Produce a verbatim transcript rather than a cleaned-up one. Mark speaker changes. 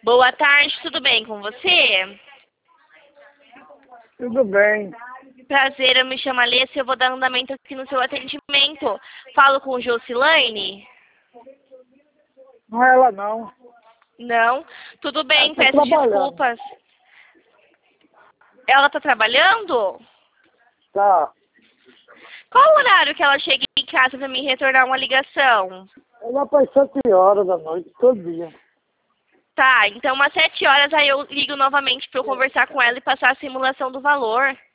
Speaker 1: Boa tarde, tudo bem com você?
Speaker 2: Tudo bem.
Speaker 1: Prazer, eu me chamo Alessia, eu vou dar andamento aqui no seu atendimento. Falo com Jocilane?
Speaker 2: Não é ela não.
Speaker 1: Não? Tudo bem,
Speaker 2: Ela tá
Speaker 1: peço
Speaker 2: trabalhando.
Speaker 1: desculpas. Ela está trabalhando?
Speaker 2: Tá.
Speaker 1: Qual o horário que ela chega em casa para me retornar uma ligação?
Speaker 2: Ela faz sete horas da noite, todo dia.
Speaker 1: Tá, então umas sete horas aí eu ligo novamente para eu conversar com ela e passar a simulação do valor.